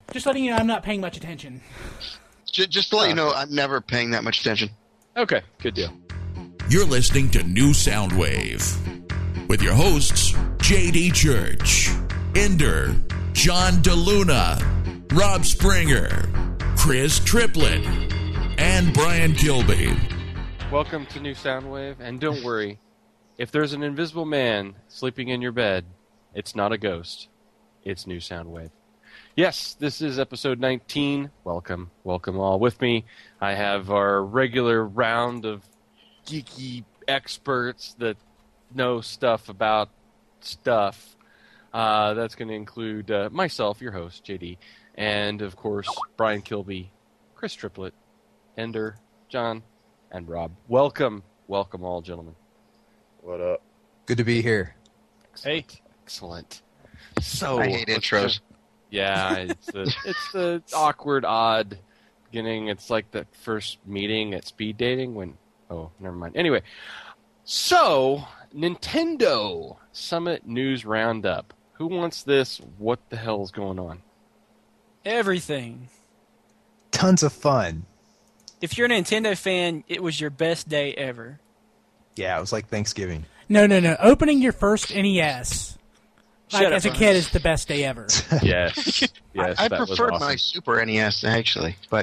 Just letting you know I'm not paying much attention. Just to let you know, I'm never paying that much attention. Okay, good deal. You're listening to New Soundwave with your hosts, J.D. Church, Ender, John DeLuna, Rob Springer, Chris Triplett, and Brian Kilby. Welcome to New Soundwave, and don't worry, if there's an invisible man sleeping in your bed, it's not a ghost. It's New Soundwave. Yes, this is episode 19. Welcome all. With me, I have our regular round of geeky experts that know stuff about stuff. That's going to include myself, your host, JD, and, of course, Brian Kilby, Chris Triplett, Ender, John, and Rob. Welcome all, gentlemen. What up? Good to be here. Excellent. So I hate intros. Yeah, it's the awkward, odd beginning. It's like the first meeting at speed dating when... Oh, never mind. Anyway, so Nintendo Summit News Roundup. Who wants this? What the hell is going on? Everything. Tons of fun. If you're a Nintendo fan, it was your best day ever. Yeah, it was like Thanksgiving. No. Opening your first NES as a Brian. kid is the best day ever. Yes. I that was preferred awesome. my Super NES, actually, but...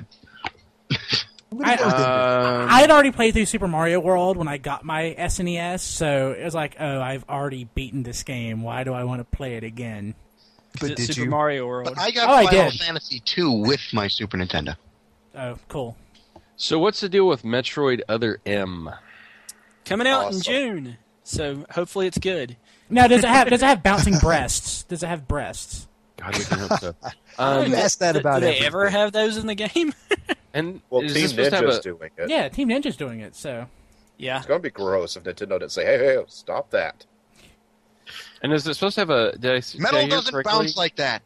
I had already played through Super Mario World when I got my SNES, so it was like, oh, I've already beaten this game. Why do I want to play it again? But did Super you? Mario World. But I got I Final did. Fantasy II with my Super Nintendo. Oh, cool. So what's the deal with Metroid Other M? Coming out in Awesome. June, so hopefully it's good. Now, does it have bouncing breasts? Does it have breasts? God, we can hope so. I've asked that about Do they everything. ever have those in the game? And Well, is Team this supposed to have Ninja's a... doing it. Yeah, Team Ninja's doing it, so... Yeah. It's going to be gross if Nintendo didn't say, hey, stop that. And is it supposed to have a... Did I Metal hear doesn't correctly? bounce like that.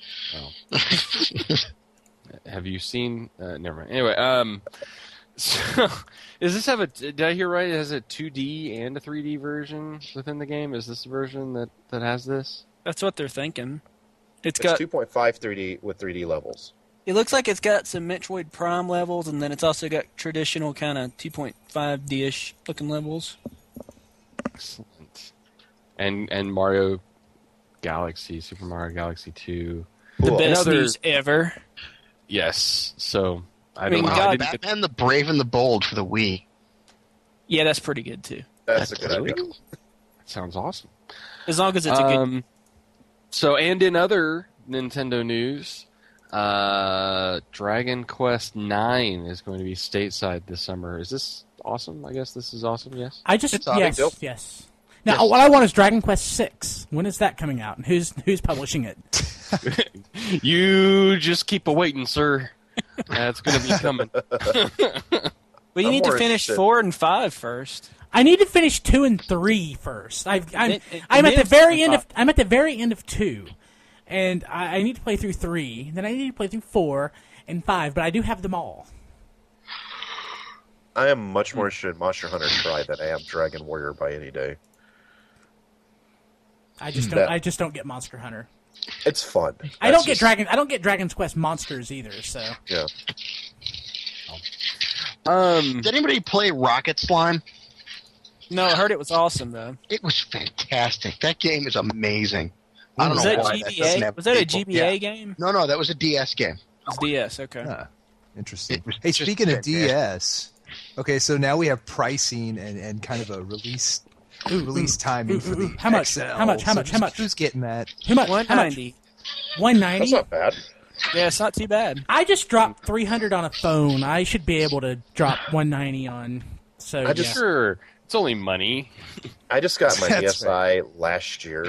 Have you seen... never mind. Anyway, so... Does this have a... Did I hear right? It has a 2D and a 3D version within the game? Is this the version that has this? That's what they're thinking. It's Got 2.5 3D with 3D levels. It looks like it's got some Metroid Prime levels, and then it's also got traditional kind of 2.5D-ish looking levels. Excellent. And Mario Galaxy, Super Mario Galaxy 2. The Cool. best Another- news ever. Yes. So, I mean, don't know. God- I didn't get- Batman the Brave and the Bold for the Wii. Yeah, that's pretty good too. That's a good really idea. cool. That sounds awesome. As long as it's a good. So, and in other Nintendo news, Dragon Quest IX is going to be stateside this summer. Is this awesome? I guess this is awesome, yes? I just... It's a big deal. Yes. Now, Yes. what I want is Dragon Quest 6. When is that coming out? And who's publishing it? You just keep a-waiting, sir. That's going to be coming. Well, you I'm need to more finish interested. 4 and 5 first. I need to finish 2 and 3 first. I'm And at the then very end 5. of I'm at the very end of 2, and I need to play through 3. Then I need to play through 4 and 5, but I do have them all. I am much more interested in Monster Hunter Tri than I am Dragon Warrior by any day. I just don't. Yeah. I just don't get Monster Hunter. It's fun. I don't That's get I don't get Dragon's Quest monsters either. So Yeah. Did anybody play Rocket Slime? No, I heard it was awesome though. It was fantastic. That game is amazing. I don't Was know that why that doesn't GBA? have Was that a people. GBA Yeah. game? No, that was a DS game. It was DS. Okay. Huh. Interesting. It was Hey, just speaking of fantastic. DS, okay, so now we have pricing and kind of a release timing for the How much? XL. How much? How So much? How much? Who's getting that? how much? How much? 190. That's 190. not bad. Yeah, it's not too bad. I just dropped 300 on a phone. I should be able to drop 190 on. So I just- yeah. Sure. It's only money. I just got my That's DSi last year.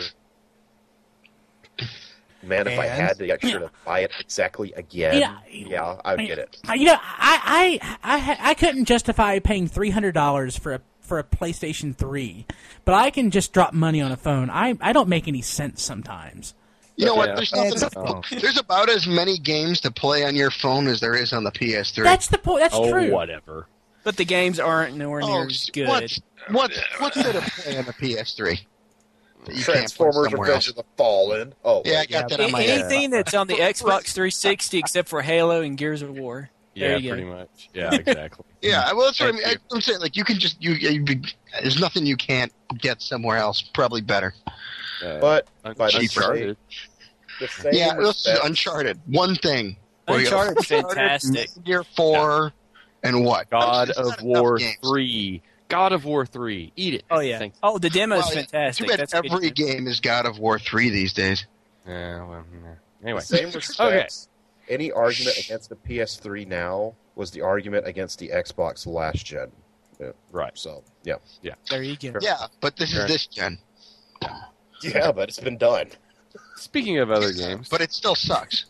Man, if I And? had the extra to buy it exactly again, Yeah. I would get it. You know, I couldn't justify paying $300 for a PlayStation 3, but I can just drop money on a phone. I don't make any sense sometimes. You know what? Yeah. There's It's- nothing. There's about as many games to play on your phone as there is on the PS3. That's the point. That's true. Whatever. But the games aren't nowhere near as good. What's there to play on the PS3? that you can't play Transformers somewhere Revenge else. of the Fallen. Oh, Yeah, I got that on my head. Anything that's on the Xbox 360 except for Halo and Gears of War. There Yeah, you go. pretty much. Yeah, exactly. Yeah, well, that's what I mean. Thank you. I'm saying, like, you can just there's nothing you can't get somewhere else. Probably better. but by the Uncharted. same Yeah, this is respect, Uncharted. One thing. Where you got Uncharted's fantastic. Metal Gear 4 and what? God There's of not enough War games. 3. God of War 3. Eat it. Oh, yeah. Thanks. Oh, the demo's Well, fantastic. Too bad That's good. every game is God of War 3 these days. Yeah, well, yeah. Anyway. same respect. Any argument against the PS3 now was the argument against the Xbox last gen. Yeah. Right. So, yeah. There you go. Yeah, but this is this gen. Yeah, but it's been done. Speaking of other games. But it still sucks.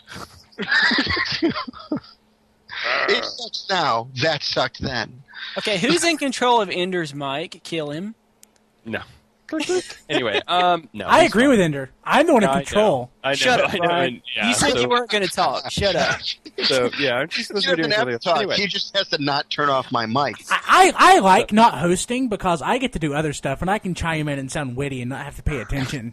It sucks now. That sucked then. Okay, who's in control of Ender's mic? Kill him. No. Anyway, no. I agree with Ender. I'm the one in I know. control. I know. Shut up, I know, Brian. yeah, You said so, you weren't going to talk. Shut up. So, yeah, aren't you supposed He to be doesn't doing have something to else? talk. Anyway. He just has to not turn off my mic. I like not hosting because I get to do other stuff and I can chime in and sound witty and not have to pay attention.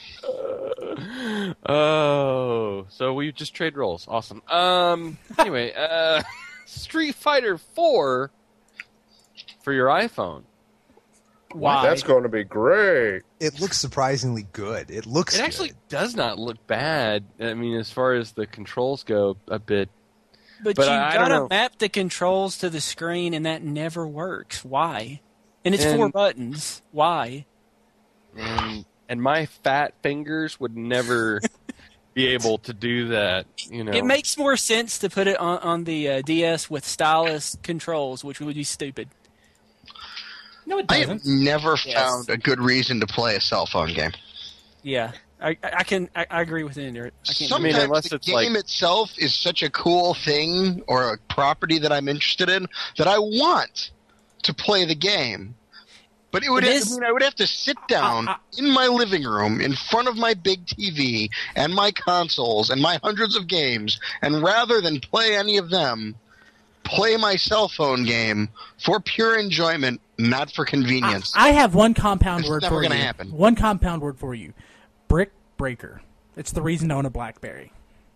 Oh, so we just trade roles. Awesome. Anyway, Street Fighter 4 for your iPhone. Why? That's going to be great. It looks surprisingly good. It looks It actually good. does not look bad. I mean, as far as the controls go, a bit. But But you I don't gotta know. map the controls to the screen, and that never works. Why? And it's 4 And- buttons. Why? And my fat fingers would never be able to do that. You know, It makes more sense to put it on the DS with stylus controls, which would be stupid. No, it I have doesn't. never Yes. found a good reason to play a cell phone game. Yeah, I agree with Ender. I can't. Sometimes unless the it's game like- itself is such a cool thing or a property that I'm interested in that I want to play the game. But it would It have, is- I would have to sit down in my living room in front of my big TV and my consoles and my hundreds of games, and rather than play any of them, play my cell phone game for pure enjoyment, not for convenience. I have one compound It's word never for you. gonna happen. One compound word for you. Brick breaker. It's the reason to own a BlackBerry.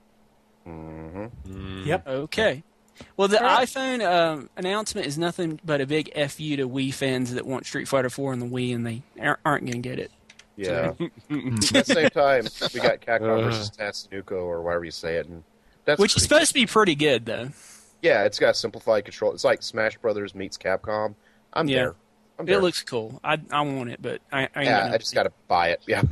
Yep. Okay. Well, the iPhone announcement is nothing but a big FU to Wii fans that want Street Fighter 4 on the Wii, and they aren't going to get it. Yeah. At the same time, we got Capcom versus Tatsunoko, or whatever you say it, and that's Which is pretty supposed to be pretty good, though. Yeah, it's got simplified control. It's like Smash Brothers meets Capcom. I'm Yeah. there. I'm there. It looks cool. I want it, but I ain't Yeah, gonna- I just got to buy it. Yeah.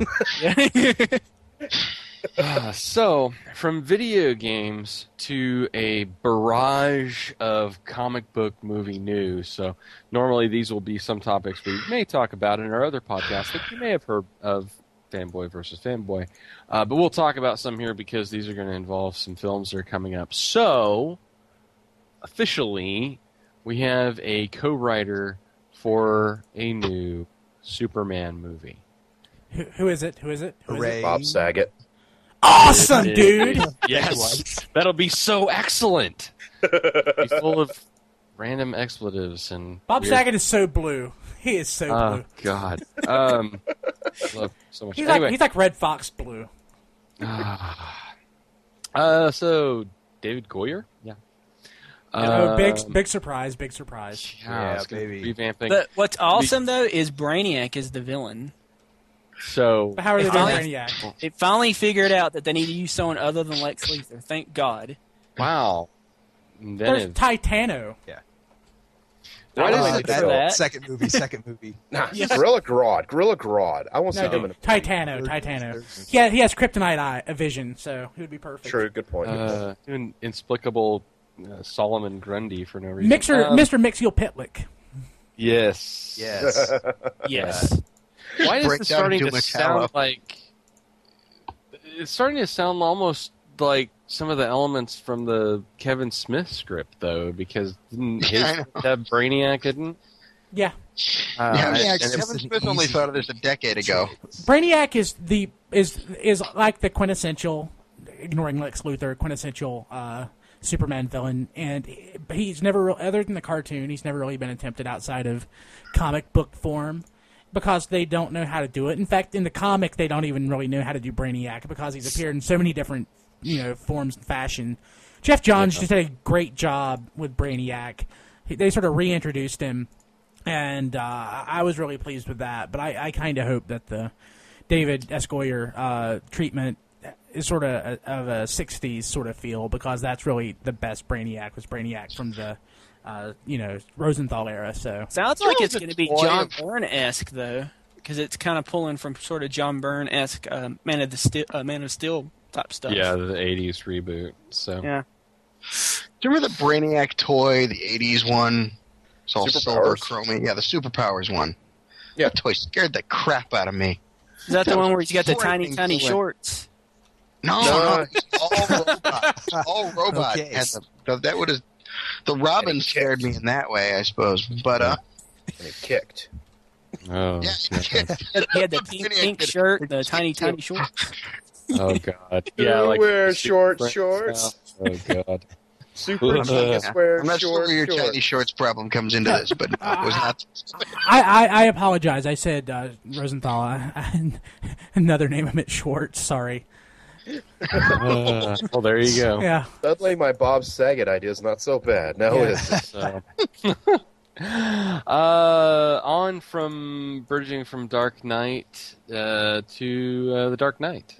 So, from video games to a barrage of comic book movie news. So, normally these will be some topics we may talk about in our other podcast that you may have heard of, Fanboy versus Fanboy. But we'll talk about some here because these are going to involve some films that are coming up. So, officially, we have a co-writer for a new Superman movie. Who is it? Who is it? Who is it? Hooray. Bob Saget. Awesome, dude. Yes, that'll be so excellent. Be full of random expletives and Bob weird- Saget is so blue. He is so Oh blue. God, love so much. He's Anyway, like Red Fox blue. so David Goyer, yeah. Oh, big surprise, big surprise. Yeah, it's gonna baby. Revamping. But what's awesome, though, is Brainiac is the villain. So But how are they If doing I- Brainiac? It finally figured out that they need to use someone other than Lex Luthor. Thank God. wow, There's inventive. Titano. Why I does like it that. so- that. Second movie. Nah, Gorilla Grodd. I want to No, see him in dude, a Titano. Yeah, he has kryptonite a vision, so he would be perfect. True, good point. Doing inexplicable Solomon Grundy for no reason. Mr. Mixiel Pitlick. Yes. Yes. Yes. Why is break this down starting too to much sound tallow. like? It's starting to sound almost like some of the elements from the Kevin Smith script, though, because didn't his Yeah, I know. have Brainiac didn't? Yeah. Yeah, and Kevin it's an Smith only easy thought of this a decade ago. Brainiac is like the quintessential, ignoring Lex Luthor, quintessential Superman villain, and he's never, other than the cartoon, he's never really been attempted outside of comic book form. because they don't know how to do it. In fact, in the comic, they don't even really know how to do Brainiac because he's appeared in so many different, forms and fashion. Jeff Johns just did a great job with Brainiac. They sort of reintroduced him, and I was really pleased with that. But I kind of hope that the David S. Goyer treatment is sort of a 60s sort of feel, because that's really the best Brainiac was Brainiac from the Rosenthal era. So sounds like it's going to be John Byrne-esque though, because it's kind of pulling from sort of John Byrne-esque Man of Steel type stuff. Yeah, the 80s reboot. So yeah. Do you remember the Brainiac toy, the 80s one? It's all silver, Superpowers. chromy. Yeah, the Superpowers one. Yeah. That toy scared the crap out of me. Is that the one where he's got the frightening tiny toy. shorts? No, it's all robots. It's all robots. Okay. That would have. The Robin scared me in that way, I suppose. But And it kicked. oh, yeah, He had the pink shirt, the tiny shorts. oh god, yeah, Who like wears short Super shorts? Friends now. Oh god. Super I'm genius wears I'm not sure short where your shorts. tiny shorts problem comes into this, but it was not. I apologize. I said Rosenthal. Another name I meant Schwartz. Sorry. Well, there you go. Yeah. Suddenly, my Bob Saget idea is not so bad. Now Yeah. it is. So. On from bridging from Dark Knight to the Dark Knight.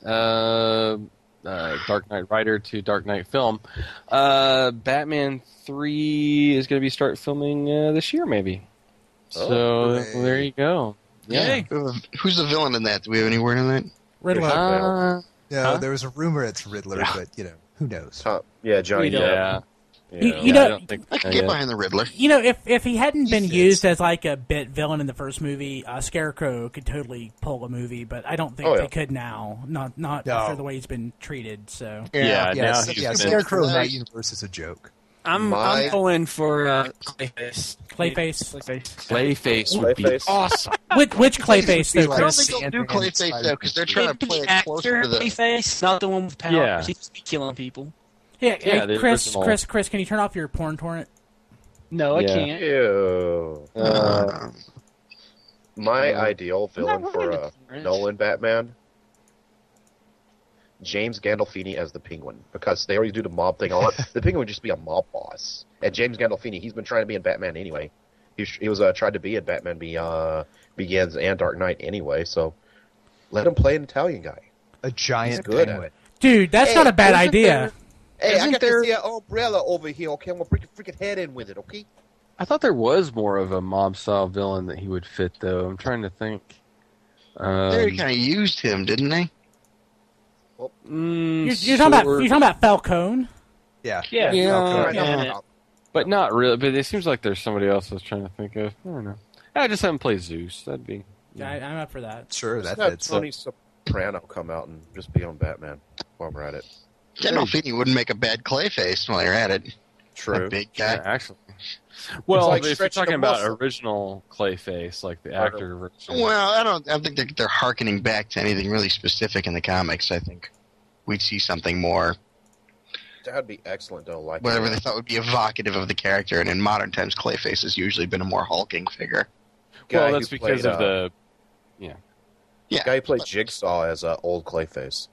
Dark Knight writer to Dark Knight film. Batman 3 is going to be start filming this year, maybe. So hooray. there you go. Yeah. Who's the villain in that? Do we have any word on that? Riddler. No, there was a rumor it's Riddler, but who knows? Yeah, Johnny We don't. Depp. Yeah. You Yeah, know- I don't think I can so, get yeah. behind the Riddler. If he hadn't been fits. used as like a bit villain in the first movie, Scarecrow could totally pull a movie, but I don't think Oh, yeah. they could now. Not No. after the way he's been treated. So Yeah, now Yeah, he's been- Scarecrow in that universe is a joke. I'm pulling for Clayface. Clayface. Clayface would be Clayface. awesome. Which Clayface though, I don't Chris? think they'll do Sandman Clayface inspired though, because they're people. trying to play it closer to the. Clayface, not the one with powers. Yeah. He just be killing people. Yeah, Yeah, the Chris, original. Chris, can you turn off your porn torrent? No, I Yeah. can't. Ew. My ideal villain not for really a different. Nolan Batman, James Gandolfini as the Penguin, because they already do the mob thing. The Penguin would just be a mob boss, and James Gandolfini, he's been trying to be in Batman anyway. He was tried to be in Batman Begins and Dark Knight anyway. So let him play an Italian guy. A giant He's good at penguin. Dude, that's Hey, not a bad isn't idea. Hey, Isn't I got there- to see an umbrella over here. Okay, I'm gonna break your freaking head in with it. Okay. I thought there was more of a mob style villain that he would fit, though. I'm trying to think. They kind of used him, didn't they? You're talking about Falcone. Yeah. Yeah. Yeah. But not really. But it seems like there's somebody else I was trying to think of. I don't know. I just haven't played Zeus. That'd be. Yeah, I'm up for that. Sure, Let's that have fits. Tony Soprano come out and just be on Batman while we're at it. Gandolfini wouldn't make a bad Clayface while you're at it. True. A big guy. Yeah, actually. Well, like if you're stretching talking a about muscle. original Clayface, like the actor version. Well, I think they're hearkening back to anything really specific in the comics. I think we'd see something more, That'd be excellent, though. Like whatever they thought would be evocative of the character. And in modern times, Clayface has usually been a more hulking figure. Well, guy that's who because played, of the. Yeah, guy who played Jigsaw as old Clayface.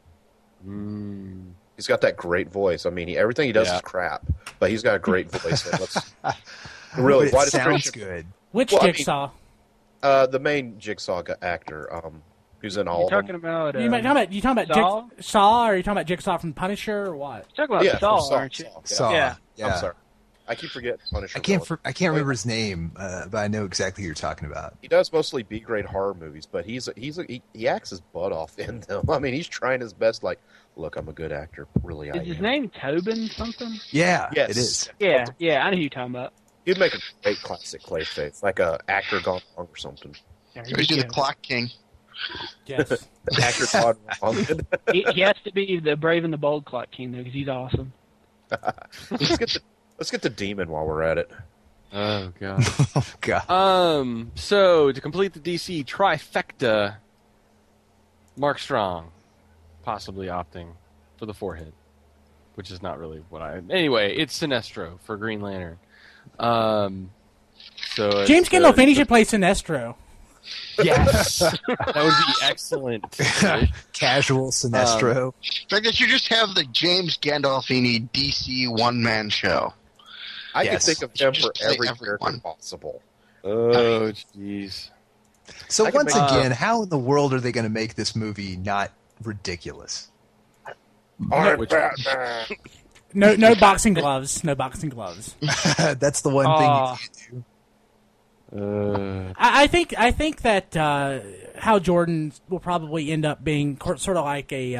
He's got that great voice. I mean, everything he does Yeah. is crap, but he's got a great voice. And really, It why does sounds Christian, good. Which Well, I mean- Jigsaw? the main Jigsaw actor, who's in all You're of them? talking about. You talking about Saw? Saw, or are you talking about Jigsaw from Punisher, or what? You're talking about Yeah, Saul, from aren't you? Saw. Yeah. Yeah. I'm sorry. I keep forgetting Punisher. I can't villain. I can't remember his name, but I know exactly who you're talking about. He does mostly B-grade horror movies, but he acts his butt off in them. I mean, he's trying his best. Like, look, I'm a good actor. Really, I Is his am. name Tobin something? Yeah, Yes. it is. Yeah, I know who you're talking about. He'd make a great classic Clayface, like a actor gone wrong or something. There he always do you the go. Clock King. Yes. The actor gone wrong. He has to be the Brave and the Bold Clock King, though, because he's awesome. Let's get the demon while we're at it. Oh god. Oh god. So to complete the DC trifecta, Mark Strong, possibly opting for the forehead, which is not really what I. Anyway, it's Sinestro for Green Lantern. So James it's, Gandolfini should play Sinestro. Yes, that would be excellent. Casual Sinestro. In fact, that you just have the James Gandolfini DC one-man show. I Yes. can think of him Just for play every everyone. character possible. Oh, jeez. So I can once make- again, how in the world are they going to make this movie not ridiculous? I'm Which- Batman. No boxing gloves. No boxing gloves. That's the one Aw. thing you can't do. I think that Hal Jordan will probably end up being sort of like a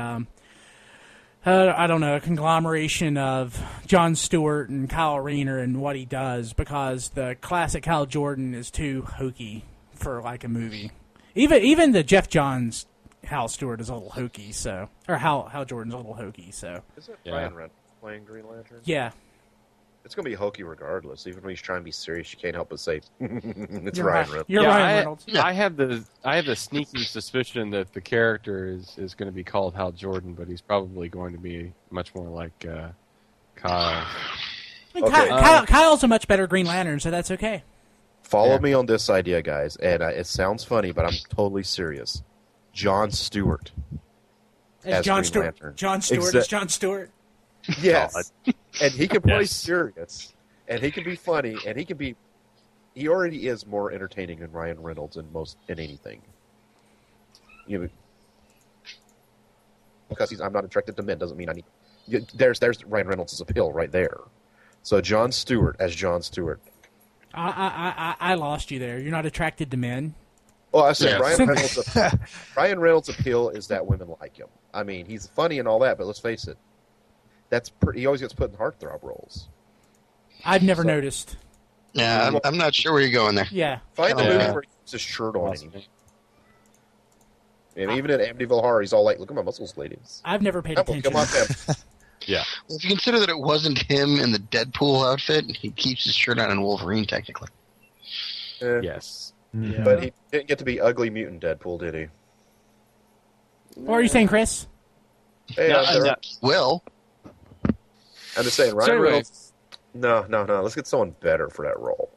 I don't know, a conglomeration of Jon Stewart and Kyle Rayner and what he does, because the classic Hal Jordan is too hokey for like a movie. Even the Jeff Johns Hal Stewart is a little hokey, so Hal Jordan's a little hokey, so Is it Yeah. Ryan Reynolds playing Green Lantern? yeah. It's going to be hokey regardless. Even when he's trying to be serious, you can't help but say, it's You're Ryan right. Reynolds. You're Yeah, Ryan Reynolds. I have the sneaky suspicion that the character is going to be called Hal Jordan, but he's probably going to be much more like Kyle. I mean, Okay. Kyle's a much better Green Lantern, so that's okay. Follow Yeah. me on this idea, guys. And it sounds funny, but I'm totally serious. Jon Stewart. As Jon Green Stewart. Lantern. Jon Stewart is Jon Stewart. Yes. And he can play Yes. serious. And he can be funny. And he can be... He already is more entertaining than Ryan Reynolds in anything. Because I'm not attracted to men doesn't mean I need... There's Ryan Reynolds' appeal right there. So Jon Stewart as Jon Stewart. I lost you there. You're not attracted to men. Well, I said Yes. Ryan Reynolds' appeal is that women like him. I mean, he's funny and all that, but let's face it, he always gets put in heartthrob roles. I've never noticed. Yeah, I'm not sure where you're going there. Yeah. Find the Yeah. movie where he puts his shirt on. And even in Amityville Horror, he's all like, "Look at my muscles, ladies." I've never paid Come on, attention. come on, man. Yeah. Well, if you consider that it wasn't him in the Deadpool outfit, he keeps his shirt on in Wolverine, technically. Yes. But he didn't get to be ugly mutant Deadpool, did he? What are you saying, Chris? Hey, No, I'm, no. Will, I'm just saying, Ryan So anyway- Reynolds. No. Let's get someone better for that role.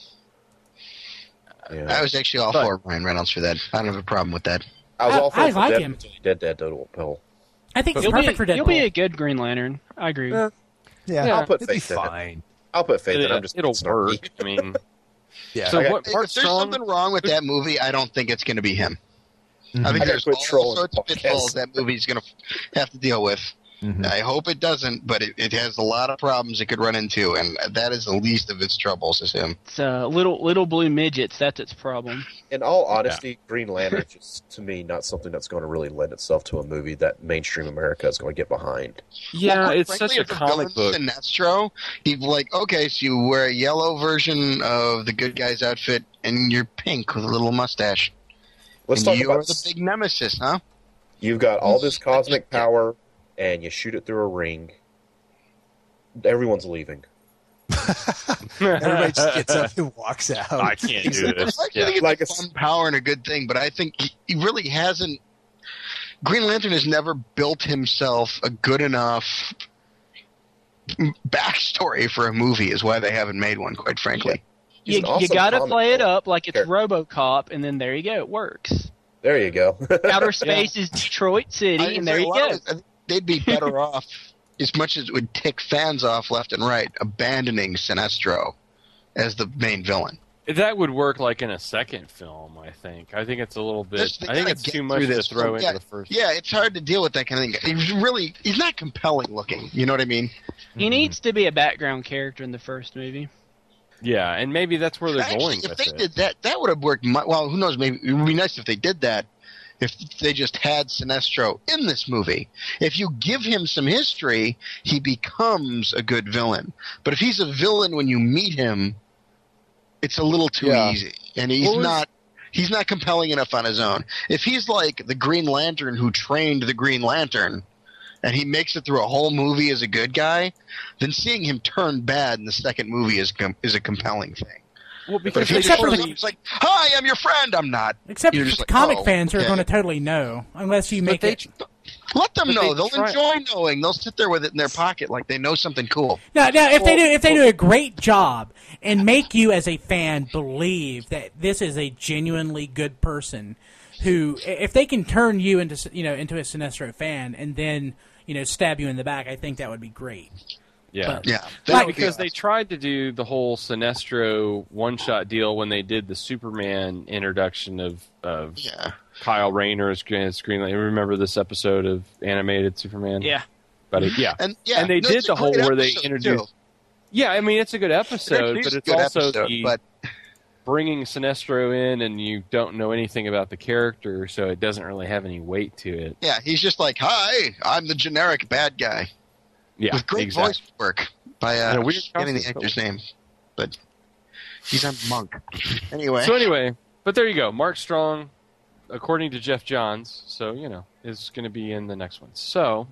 Yeah. I was actually all for Ryan Reynolds for that. I don't have a problem with that. I was all for I like Deadpool him. until he did Deadpool. I think he's You'll perfect for be, Deadpool. you'll be a good Green Lantern. I agree. Yeah. Yeah, I'll put it'll be faith in it. fine. I'll put faith in it. I'm just It'll snarky. work. I mean, Yeah. so I got- what If part there's strong? something wrong with that movie, I don't think it's going to be him. I I think gotta there's quit all trolling sorts of podcasts. pitfalls that movie's going to have to deal with. I hope it doesn't, but it has a lot of problems it could run into, and that is the least of its troubles, is him. It's little blue midgets. That's its problem. In all honesty, Green Lantern is just, to me, not something that's going to really lend itself to a movie that mainstream America is going to get behind. Yeah, Well, it's frankly, such a if the comic book. villain's Sinestro, he's like, okay, so you wear a yellow version of the good guy's outfit, and you're pink with a little mustache. Let's and talk you're about the big nemesis, huh? You've got all this cosmic power, and you shoot it through a ring. Everyone's leaving. Everybody just gets up and walks out. I can't do I this. actually Yeah. think it's Like a it's- fun power and a good thing, but I think he really hasn't. Green Lantern has never built himself a good enough backstory for a movie, is why they haven't made one, quite frankly. He's You an awesome got to comic play it book up like it's character. RoboCop, and then there you go. It works. There you go. Outer space is Detroit City, and there you go. I think they'd be better off, as much as it would tick fans off left and right, abandoning Sinestro as the main villain. That would work like in a second film, I think. I think it's a little bit. They I think gotta it's get too much through to this throw film. into the first. Yeah, it's hard to deal with that kind of thing. He's not compelling looking. You know what I mean? He needs to be a background character in the first movie. Yeah, and maybe that's where they're Actually, going if with they it. did that, that would have worked. Well, who knows? Maybe it would be nice if they did that. If they just had Sinestro in this movie, if you give him some history, he becomes a good villain. But if he's a villain when you meet him, it's a little too easy, and he's not compelling enough on his own. If he's like the Green Lantern who trained the Green Lantern, and he makes it through a whole movie as a good guy, then seeing him turn bad in the second movie is a compelling thing. Well, But because if he they just for shows the- up, it's like, "Hi, I'm your friend." I'm not. Except You're for just like, comic oh, fans who are okay. going to totally know, unless you make they, it. Let them But know. they They'll try- enjoy knowing. They'll sit there with it in their pocket like they know something cool. Now, if they do a great job and make you as a fan believe that this is a genuinely good person, who, if they can turn you into a Sinestro fan and then stab you in the back, I think that would be great. Yeah. But- Yeah, Like- Because they tried to do the whole Sinestro one-shot deal when they did the Superman introduction of yeah. Kyle Rayner as Green Lantern. You remember this episode of animated Superman? Yeah. Yeah. And they no, did it's a the whole great where they episode, introduced. too. Yeah, I mean it's a good episode, but a it's good also episode, the but bringing Sinestro in and you don't know anything about the character, so it doesn't really have any weight to it. yeah, he's just like, "Hi, I'm the generic bad guy," Yeah, with great exactly. voice work by And a weird getting the costume. actor's name, but he's a monk. Anyway, So anyway, but there you go. Mark Strong, according to Jeff Johns, so is going to be in the next one. So,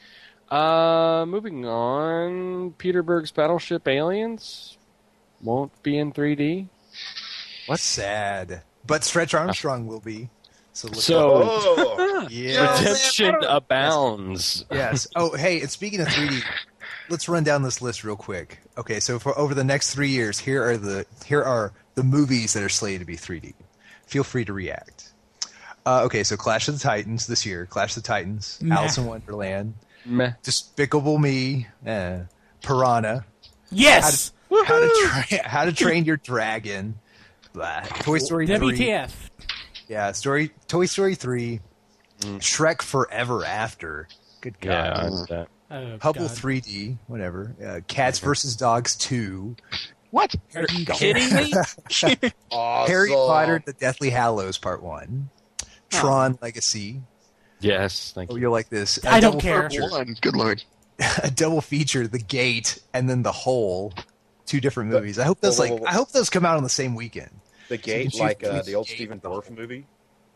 moving on, Peter Berg's Battleship Aliens won't be in 3D. What's sad? But Stretch Armstrong will be. So look So Oh, yeah. redemption abounds. Yes. Oh, hey, and speaking of 3D, let's run down this list real quick. Okay, so for over the next 3 years, here are the movies that are slated to be 3D. Feel free to react. Okay, so Clash of the Titans this year. Clash of the Titans, Meh. Alice in Wonderland, Meh. Despicable Me, Piranha, Yes, How to Train Your Dragon, blah, Toy Story 3. WTF? Yeah, Toy Story 3, Shrek Forever After. Good God. Yeah, I know that. Oh, Hubble God. 3D, whatever. Cats vs. Dogs 2. what? Are you kidding me? awesome. Harry Potter, The Deathly Hallows Part 1. Tron Legacy. Yes, thank Oh, you. you'll like this. I don't care. One. Good lord. A double feature, The Gate, and then The Hole. 2 different movies. I hope those come out on the same weekend. The So you Gate, can like choose the old Gate Stephen or The Dorff Hole. movie.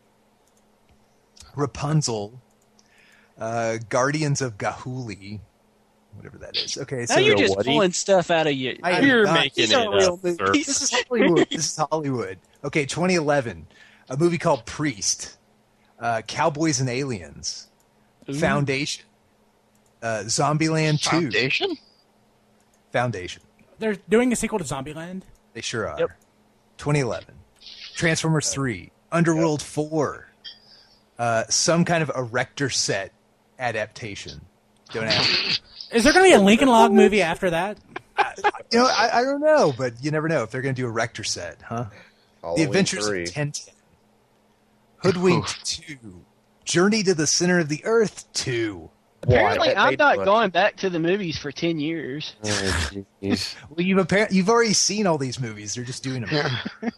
Rapunzel. Guardians of Gahuli. Whatever that is. Okay, so Now you're just what do you- pulling stuff out of you. I am You're not- making These it aren't real up, movies. sir. This is Hollywood. This is Hollywood. Okay, 2011. A movie called Priest. Cowboys and Aliens. Foundation. Zombieland 2. Foundation? Foundation. They're doing a sequel to Zombieland. They sure are. Yep. 2011. Transformers 3. Underworld 4. Some kind of Erector Set adaptation. Don't ask me. Is there going to be a Lincoln Log movie after that? I don't know, but you never know if they're going to do Erector Set, huh? Halloween The Adventures 3. of Tintin. Hoodwinked 2. Journey to the Center of the Earth 2. Apparently, That I'm made not money. going back to the movies for 10 years. Oh, jeez. Well, you've already seen all these movies. They're just doing them.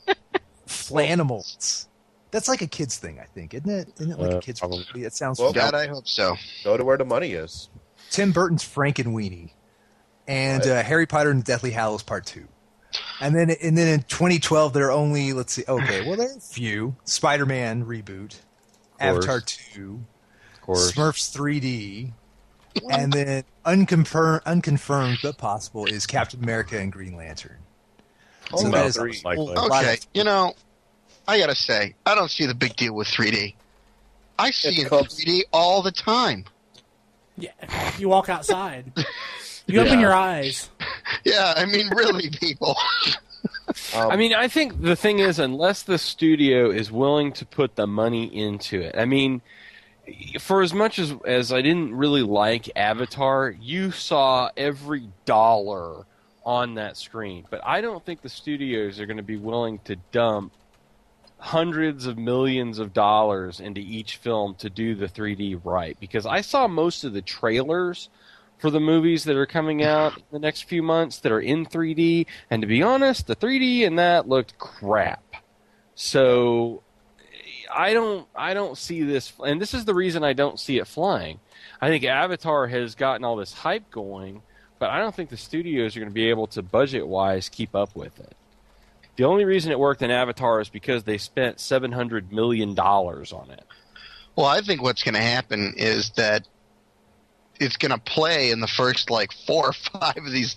Flanimals. That's like a kid's thing, I think, isn't it? Isn't it like a kid's probably. movie? It sounds Well, familiar. God, I hope so. Go to where the money is. Tim Burton's Frankenweenie, and Harry Potter and the Deathly Hallows Part 2. And then in 2012, there are only, let's see, okay, well, there are a few. Spider-Man reboot, Avatar 2, Of course. Smurfs 3D, and then unconfirmed but possible is Captain America and Green Lantern. So that is three. a whole Likely. lot Okay, of- I gotta say, I don't see the big deal with 3D. I see It it in comes- 3D all the time. Yeah, you walk outside. You open your eyes. Yeah, I mean, really, people. I mean, I think the thing is, unless the studio is willing to put the money into it, I mean, for as much as I didn't really like Avatar, you saw every dollar on that screen. But I don't think the studios are going to be willing to dump hundreds of millions of dollars into each film to do the 3D right. Because I saw most of the trailers for the movies that are coming out in the next few months that are in 3D, and to be honest, the 3D in that looked crap. So I don't see this, and this is the reason I don't see it flying. I think Avatar has gotten all this hype going, but I don't think the studios are going to be able to budget-wise keep up with it. The only reason it worked in Avatar is because they spent $700 million on it. Well, I think what's going to happen is that it's going to play in the first, 4 or 5 of these,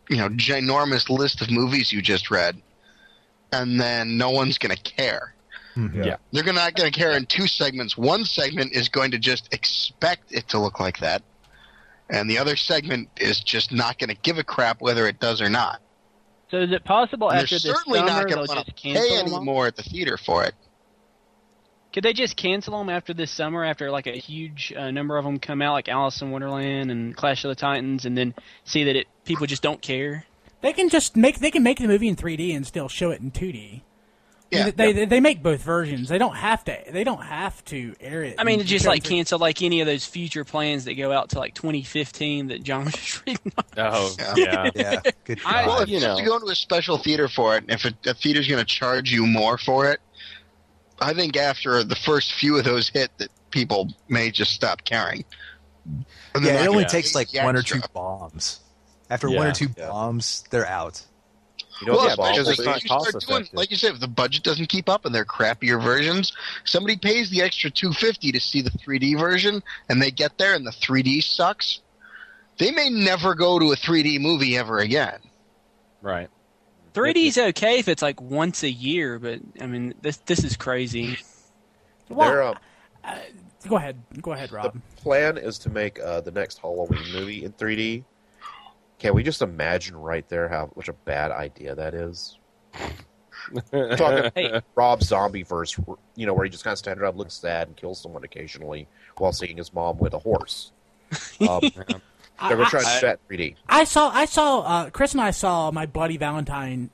ginormous list of movies you just read, and then no one's going to care. Yeah. They're not going to care in two segments. One segment is going to just expect it to look like that, and the other segment is just not going to give a crap whether it does or not. So is it possible And after they're this certainly summer not they'll going to want just to cancel pay them all? anymore at the theater for it. Could they just cancel them after this summer, after like a huge number of them come out, like Alice in Wonderland and Clash of the Titans, and then see that people just don't care? They can make the movie in 3D and still show it in 2D. Yeah, They make both versions. They don't have to air it. I mean, and just show like it. cancel like any of those future plans that go out to like 2015 that John was just reading. Oh, Yeah. yeah. Yeah, good I- God. Well, if you you have know. to go into a special theater for it, and if a theater's going to charge you more for it, I think after the first few of those hit, that people may just stop caring. And they're Yeah, it not only gonna takes pay like the one or extra. two bombs. After Yeah. one or two Yeah. bombs, they're out. You know Well, what the bomb because will it's be? not if you start cost doing, effective. like you said, if the budget doesn't keep up and they're crappier versions, somebody pays the extra $250 to see the 3D version, and they get there and the 3D sucks. They may never go to a 3D movie ever again. Right. 3D's okay if it's like once a year, but I mean this is crazy. Well, Their go ahead, Rob. plan is to make the next Halloween movie in 3D. Can we just imagine right there how much a bad idea that is? I'm talking Hey. Rob Zombie verse, where he just kind of stands around, looks sad, and kills someone occasionally while seeing his mom with a horse. They're going to try to do that in 3D. I saw Chris and I saw My Bloody Valentine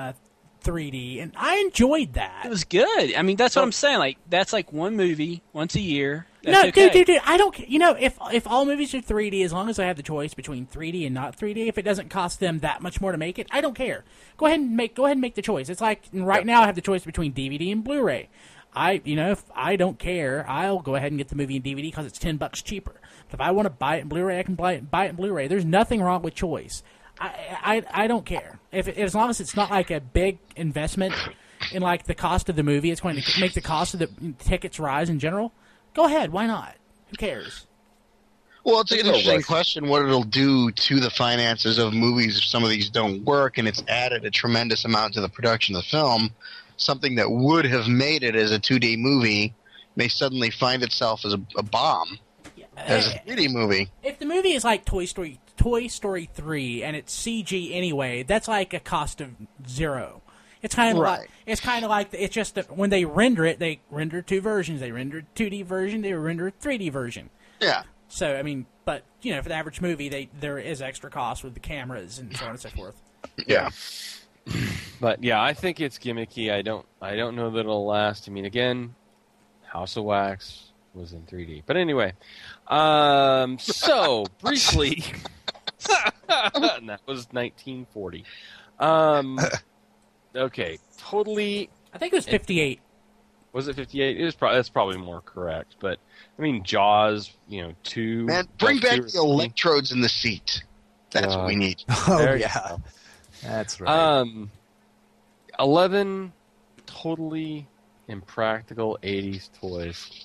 3D, and I enjoyed that. It was good. I mean, that's what I'm saying. Like that's like one movie once a year. No, That's okay. dude, I don't. You know, if all movies are 3D, as long as I have the choice between 3D and not 3D, if it doesn't cost them that much more to make it, I don't care. Go ahead and make the choice. It's like right now I have the choice between DVD and Blu-ray. If I don't care, I'll go ahead and get the movie in DVD because it's $10 cheaper. But if I want to buy it in Blu-ray, I can buy it in Blu-ray. There's nothing wrong with choice. I don't care as long as it's not like a big investment in like the cost of the movie. It's going to make the cost of the tickets rise in general. Go ahead, why not? Who cares? Well, it's an There's no interesting rush. question what it'll do to the finances of movies if some of these don't work, and it's added a tremendous amount to the production of the film. Something that would have made it as a 2D movie may suddenly find itself as a bomb as a 3D movie. If the movie is like Toy Story 3 and it's CG anyway, that's like a cost of zero. It's kind of Right. like it's just that when they render two versions. They render a 2D version, they render a 3D version. Yeah. So I mean, but for the average movie, there is extra cost with the cameras and so on and so forth. Yeah. But yeah, I think it's gimmicky. I don't know that it'll last. I mean, again, House of Wax was in 3D. But anyway, so briefly, and that was 1940. Okay, totally. I think it was 58. Was it 58? It was that's probably more correct. But I mean, Jaws, 2. Man, bring Jaws back 2 or the 3. electrodes in the seat. That's what we need. Oh, There you yeah. go. That's right. 11 totally impractical 80s toys.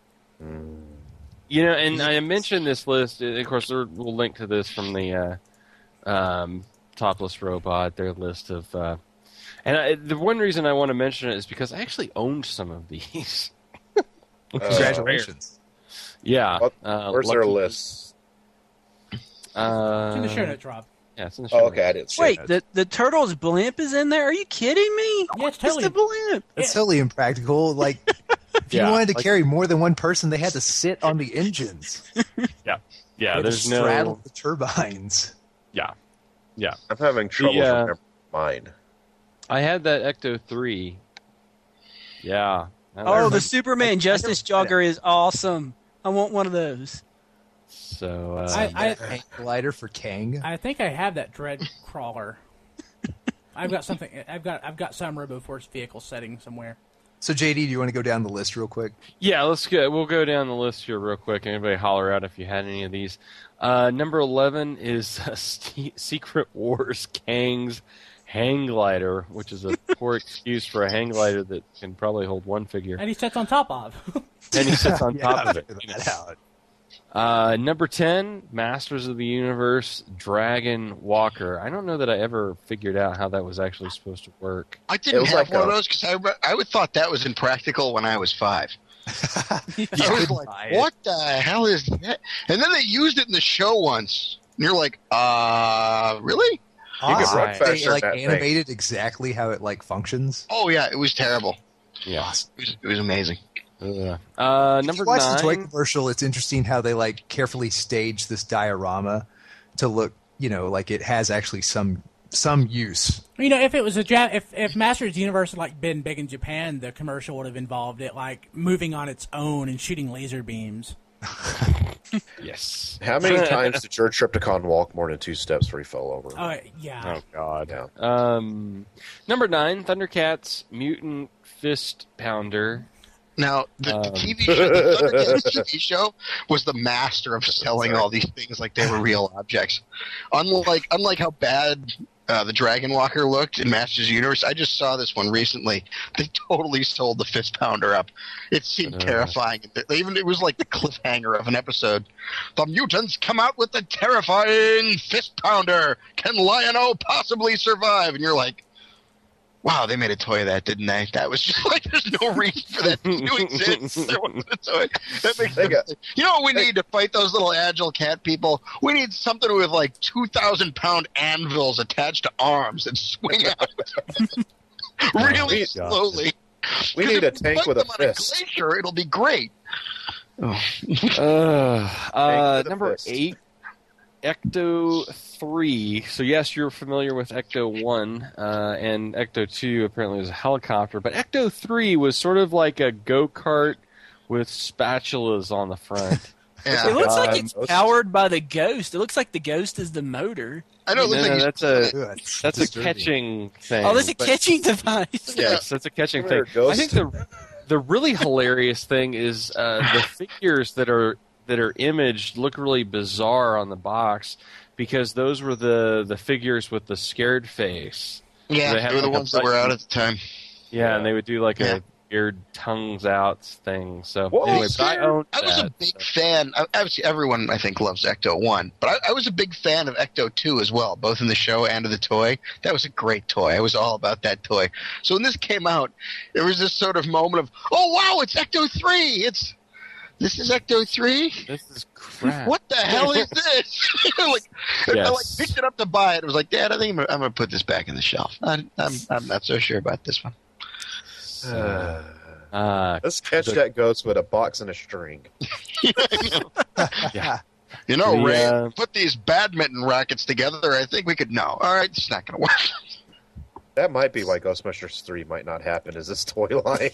And I mentioned this list. Of course, we'll link to this from the Topless Robot, their list of. The one reason I want to mention it is because I actually owned some of these. Congratulations. Yeah. Where's their lucky- list? It's in the show notes, Rob. Yeah, it's in the show Oh, okay, I notes. didn't see Wait, it. the Turtles blimp is in there? Are you kidding me? Yeah, it's totally. It's the blimp. That's totally impractical. Like, if you Yeah, wanted to like- carry more than one person, they had to sit on the engines. Yeah, They had there's to straddle no. the turbines. Yeah. I'm having trouble remembering mine. I had that Ecto 3. Yeah. Oh, the never- Superman Justice Jogger is awesome. I want one of those. So, I- Glider for Kang. I think I have that Dread Crawler. I've got something. I've got some RoboForce vehicle setting somewhere. So, JD, do you want to go down the list real quick? yeah, we'll go down the list here real quick. Anybody holler out if you had any of these. Number 11 is Secret Wars Kang's hang glider, which is a poor excuse for a hang glider that can probably hold one figure. And he sits on top of. And he sits on Yeah, top of it. figure that out. Number 10, Masters of the Universe, Dragon Walker. I don't know that I ever figured out how that was actually supposed to work. I didn't was have like one of those because I would thought that was impractical when I was 5. I was like, what the hell is that? And then they used it in the show once. And you're like, really? Awesome. run faster They like than that thing. animated exactly how it like functions. Oh, yeah, it was terrible. Yeah. It was amazing. If Number you watch the toy 9. commercial, it's interesting how they like carefully stage this diorama to look, like it has actually some use. If it was if Masters of the Universe had like been big in Japan, the commercial would have involved it like moving on its own and shooting laser beams. Yes. How many times did George Triptychon walk more than 2 steps before he fell over? Oh yeah. Oh, God. Yeah. Number 9, Thundercats, Mutant Fist Pounder. Now, the TV show, the Thundercats TV show, was the master of selling all these things like they were real objects. Unlike how bad the Dragon Walker looked in Masters of the Universe, I just saw this one recently. They totally sold the Fist Pounder up. It seemed terrifying. It was like the cliffhanger of an episode. The mutants come out with the terrifying Fist Pounder. Can Lion-O possibly survive? And you're like, wow, they made a toy of that, didn't they? That was just like, there's no reason for that to exist. There wasn't a toy. That makes sense. You know what we need to fight those little agile cat people? We need something with like 2,000-pound anvils attached to arms that swing out really slowly. We need a tank with a fist. Glacier, it'll be great. Number fist. 8, Ecto 3. So yes, you're familiar with Ecto 1, and Ecto 2 apparently was a helicopter, but Ecto 3 was sort of like a go-kart with spatulas on the front. Yeah. It looks like it's powered by the Ghost. It looks like the Ghost is the motor. I know. It looks like that's a disturbing. catching thing. Oh, that's a but- catching device. Yes, that's a catching thing. There, Ghost. I think the really hilarious thing is the figures that are imaged look really bizarre on the box because those were the figures with the scared face. Yeah, They had they were the like a ones that were button. out at the time. Yeah, and they would do like Yeah. a weird tongues out thing. So Whoa, anyway, but I owned I was a that. big fan. Obviously, everyone I think loves Ecto 1, but I was a big fan of Ecto 2 as well, both in the show and of the toy. That was a great toy. I was all about that toy. So when this came out, there was this sort of moment of, oh wow, it's Ecto 3. This is Ecto 3. This is crap. What the hell is this? I Yes. picked it up to buy it. It was like, Dad, I think I'm going to put this back in the shelf. I'm not so sure about this one. Let's catch that ghost with a box and a string. Yeah. You know, The, Ray, put these badminton rackets together. I think we could know. All right, it's not going to work. That might be why Ghostbusters 3 might not happen, is this toy line.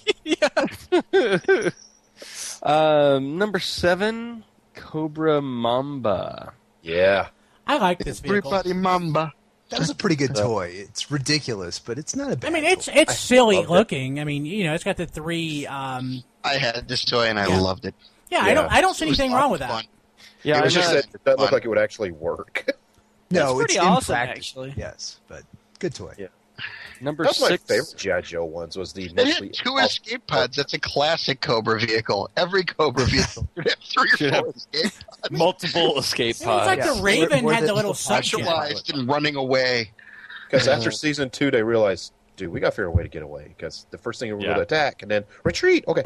Number 7, Cobra Mamba. Yeah. I like this vehicle. Everybody Mamba. That was a pretty good toy. It's ridiculous, but it's not a bad I mean, toy. it's silly loved it. looking. I mean, it's got the 3. I had this toy and I Yeah. loved it. Yeah, Yeah. I don't see It was anything wrong with that. fun. Yeah, It was I'm just not- that it doesn't look fun. like it would actually work. No, It's pretty it's awesome, impractical. actually. Yes, but good toy. Yeah. number That's my 6. favorite G.I. Joe ones, was the It mostly... had 2 escape pods. That's a classic Cobra vehicle. Every Cobra vehicle should have 3 or Should 4 have escape pods. Multiple escape It was like pods. the Raven More had than the little specialized. subjet. Specialized in running away. Because after season 2, they realized, dude, we got to figure a way to get away. Because the first thing we Yeah. would attack, and then retreat. Okay.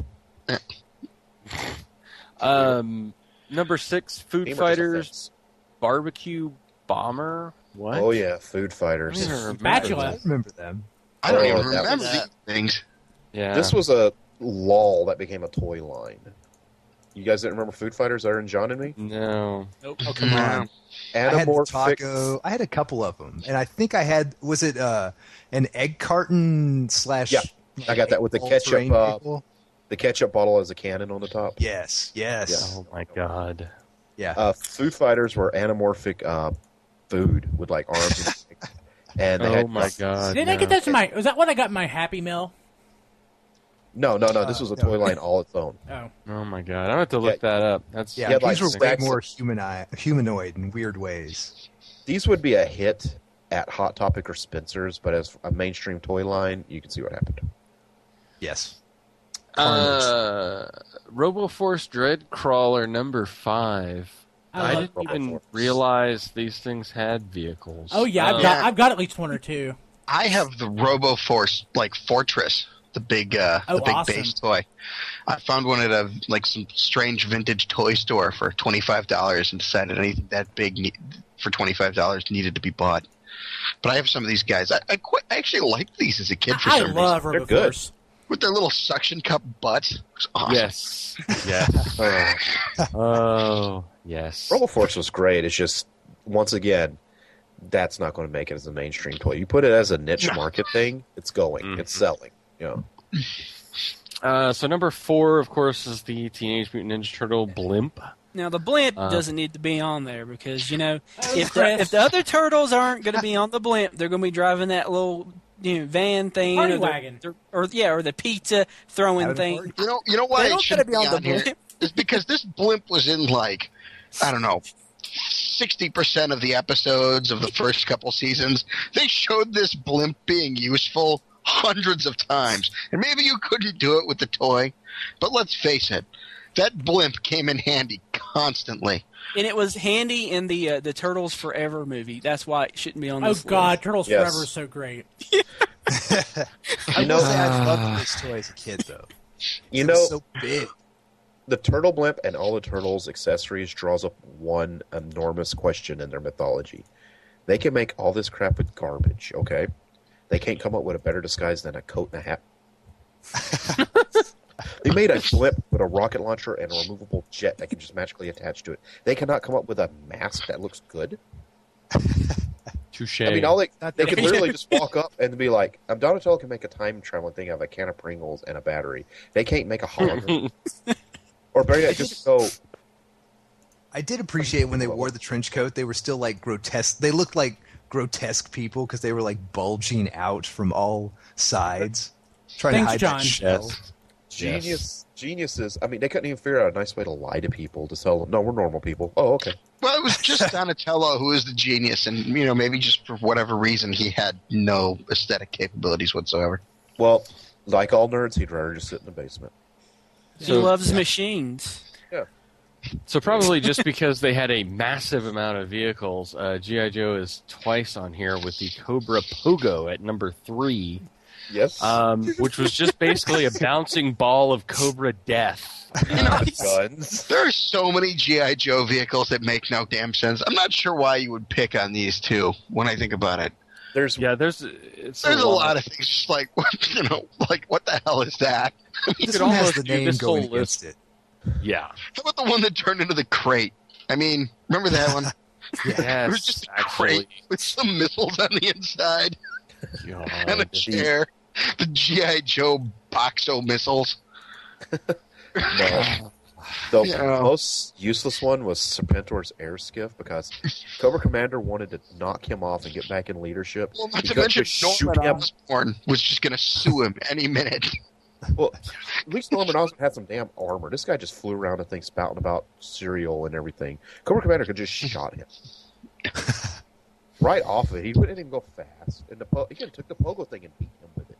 Number 6, Food Beamer Fighters defense. Barbecue Bomber. What? Oh, yeah, Food I Fighters. don't even remember Spatula. I that. remember them. I don't Oh, even that remember was- these things. Yeah. This was a lull that became a toy line. You guys didn't remember Food Fighters, Aaron, John, and me? No. Oh, come on. I had the Anamorphic. taco. I had a couple of them, and I think I had. Was it an egg carton slash? Yeah, I got that with the egg ketchup, train vehicle? The ketchup bottle as a cannon on the top. Yes. Oh my god. Yeah. Food Fighters were anamorphic food with like arms and legs. And they Oh had my god. Didn't I get those in my? Was that what I got in my Happy Meal? No. This was a toy line all its own. Oh, Oh my god. I have to look that up. That's Yeah, Yeah, these like were way stacks more humanoid in weird ways. These would be a hit at Hot Topic or Spencer's, but as a mainstream toy line, you can see what happened. Yes. RoboForce Dreadcrawler number 5. I didn't even realize these things had vehicles. Oh yeah, I've got at least one or two. I have the RoboForce Fortress, the big awesome. base toy. I found one at some strange vintage toy store for $25 and decided anything that big for $25 needed to be bought. But I have some of these guys. I actually liked these as a kid for some reason. I love They're good. RoboForce. With their little suction cup butts. It was awesome. Yes. Oh, yes. RoboForce was great. It's just, once again, that's not going to make it as a mainstream toy. You put it as a niche market thing, it's going. It's selling. So number 4, of course, is the Teenage Mutant Ninja Turtle blimp. Now the blimp doesn't need to be on there because if the other turtles aren't going to be on the blimp, they're going to be driving that little van thing, Party wagon, or the pizza throwing thing. You know why they it shouldn't be on the here? blimp. Is because this blimp was in 60% of the episodes of the first couple seasons. They showed this blimp being useful hundreds of times, and maybe you couldn't do it with the toy, but let's face it, that blimp came in handy constantly. And it was handy in the Turtles Forever movie. That's why it shouldn't be on this list. Oh God, Turtles Forever is so great. I will say I loved this toy as a kid, though. It was so big. The turtle blimp and all the turtles' accessories draws up one enormous question in their mythology. They can make all this crap with garbage, okay? They can't come up with a better disguise than a coat and a hat. They made a blimp with a rocket launcher and a removable jet that can just magically attach to it. They cannot come up with a mask that looks good. Touche. I mean, they could literally just walk up and be like, Donatello can make a time traveling thing out of a can of Pringles and a battery. They can't make a hologram. Or better yet, just go. I did appreciate when they wore the trench coat. They were still grotesque. They looked like grotesque people because they were bulging out from all sides, trying to hide John. that shell. Geniuses. I mean, they couldn't even figure out a nice way to lie to people to tell them, no, we're normal people. Oh, okay. Well, it was just Donatello who was the genius, and maybe just for whatever reason he had no aesthetic capabilities whatsoever. Well, like all nerds, he'd rather just sit in the basement. He loves machines. Yeah. So probably just because they had a massive amount of vehicles, G.I. Joe is twice on here with the Cobra Pogo at number 3. Yes. Which was just basically a bouncing ball of Cobra death. Guns. There are so many G.I. Joe vehicles that make no damn sense. I'm not sure why you would pick on these two when I think about it. There's a lot of things just what the hell is that? I mean, This one has the name going against it. Yeah. How about the one that turned into the crate? I mean, remember that one? Yes, it was just a crate with some missiles on the inside and a chair. The G.I. Joe Boxo missiles. No. The most useless one was Serpentor's air skiff because Cobra Commander wanted to knock him off and get back in leadership. Well, not to mention Norman Osborn was just going to sue him any minute. Well, at least Norman Osborn had some damn armor. This guy just flew around and things spouting about cereal and everything. Cobra Commander could just shot him. Right off of it. He wouldn't even go fast. And he could have took the pogo thing and beat him with it.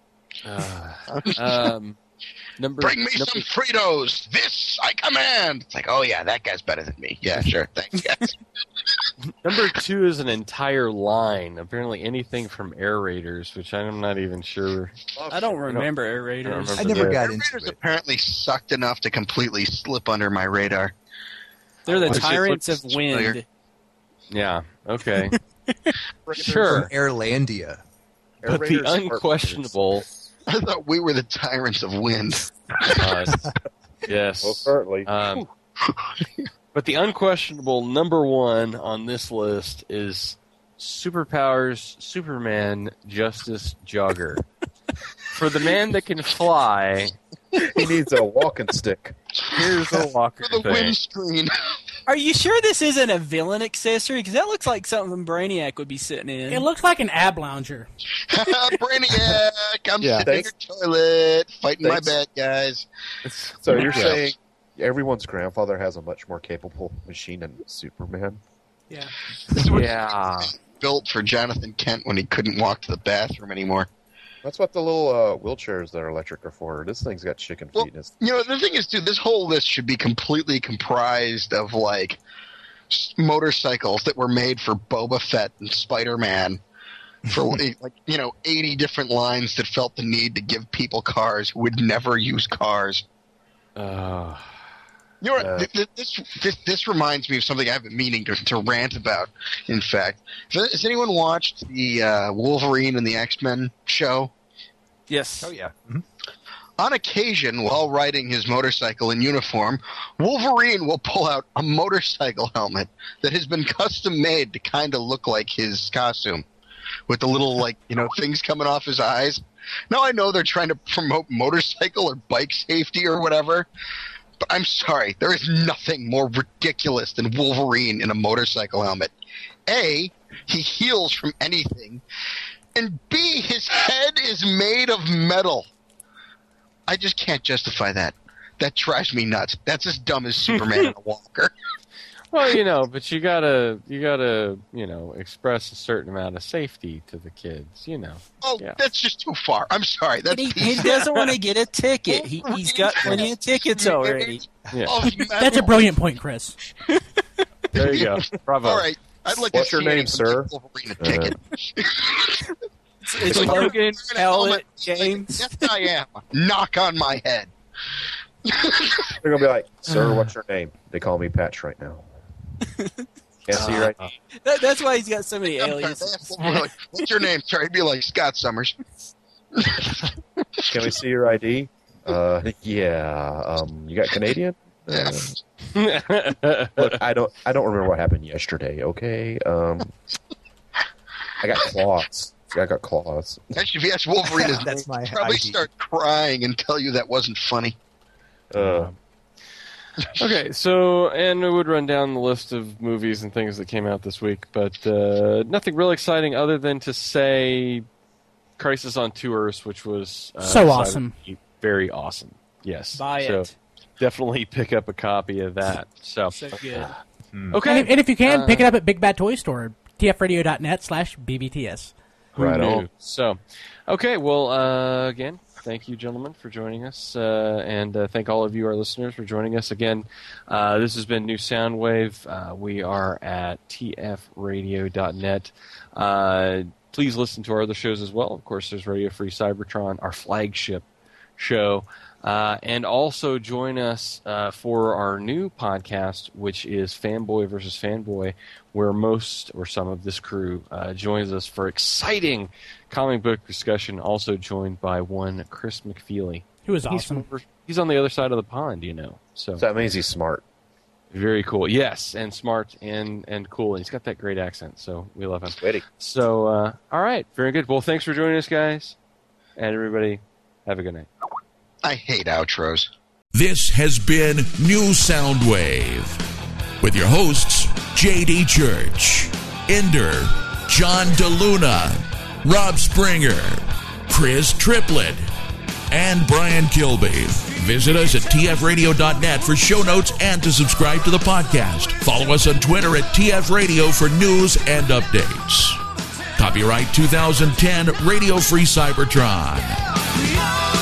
Bring me some Fritos. This I command. It's oh yeah, that guy's better than me. Yeah, sure. Thanks, guys. Number 2 is an entire line. Apparently anything from Air Raiders, which I'm not even sure. I don't remember Air Raiders. I never got Air into Raiders it. apparently sucked enough to completely slip under my radar. They're the Which Tyrants looks of Wind. familiar. Yeah, okay. From Sure. Airlandia. But the unquestionable... I thought we were the tyrants of wind. Yes. Well, certainly. But the unquestionable number 1 on this list is Superpowers Superman Justice Jogger. For the man that can fly, he needs a walking stick. Here's a walker For the windscreen. Are you sure this isn't a villain accessory? Because that looks like something Brainiac would be sitting in. It looks like an ab lounger. Brainiac, I'm sitting in your toilet, fighting my bad guys. So you're saying everyone's grandfather has a much more capable machine than Superman? Yeah. This was Yeah. built for Jonathan Kent when he couldn't walk to the bathroom anymore. That's what the little wheelchairs that are electric are for. This thing's got chicken feet. Well, the thing is, dude, this whole list should be completely comprised of, like, motorcycles that were made for Boba Fett and Spider-Man for, like, 80 different lines that felt the need to give people cars who would never use cars. This reminds me of something I've been meaning to rant about, in fact. Has anyone watched the Wolverine and the X-Men show? Yes. Oh, yeah. Mm-hmm. On occasion, while riding his motorcycle in uniform, Wolverine will pull out a motorcycle helmet that has been custom made to kind of look like his costume, with the little, things coming off his eyes. Now, I know they're trying to promote motorcycle or bike safety or whatever, but I'm sorry, there is nothing more ridiculous than Wolverine in a motorcycle helmet. A, he heals from anything, and B, his head is made of metal. I just can't justify that. That drives me nuts. That's as dumb as Superman in a walker. Well, but you gotta, express a certain amount of safety to the kids, Oh, yeah. That's just too far. I'm sorry. He doesn't want to get a ticket. He's got plenty of tickets already. Yeah. That's a brilliant point, Chris. There you go. Bravo. All right. I'd like What's to your see name, sir? Wolverine a ticket. It's Logan, Elliot, James. Yes, I am. Knock on my head. They're going to be like, sir, what's your name? They call me Patch right now. Can't see your ID. That's why he's got so many aliases. What's your name? Sorry, it'd be like Scott Summers. Can we see your ID? Yeah. You got Canadian? Look, I don't remember what happened yesterday. Okay. I got claws. I got claws. Actually, if you ask Wolverine, That's my he'd probably ID. start crying and tell you that wasn't funny. Okay, so, and we would run down the list of movies and things that came out this week, but nothing real exciting other than to say Crisis on Two Earths, which was So awesome. Very awesome. Yes. Buy it. Definitely pick up a copy of that. So good. Okay. And if you can, pick it up at Big Bad Toy Store, tfradio.net/BBTS. Right Who on. knew? So, okay, well, again, thank you, gentlemen, for joining us, and thank all of you, our listeners, for joining us again. This has been New Soundwave. We are at tfradio.net. Please listen to our other shows as well. Of course, there's Radio Free Cybertron, our flagship show. And also join us for our new podcast, which is Fanboy versus Fanboy, where most or some of this crew joins us for exciting comic book discussion, also joined by one Chris McFeely. Who is awesome. He's on the other side of the pond, So that means he's smart. Very cool. Yes, and smart and cool. And he's got that great accent, so we love him. Waiting. So, all right. Very good. Well, thanks for joining us, guys. And everybody, have a good night. I hate outros. This has been New Soundwave with your hosts J.D. Church, Ender, John DeLuna, Rob Springer, Chris Triplett, and Brian Kilby. Visit us at tfradio.net for show notes and to subscribe to the podcast. Follow us on Twitter at tfradio for news and updates. Copyright 2010 Radio Free Cybertron.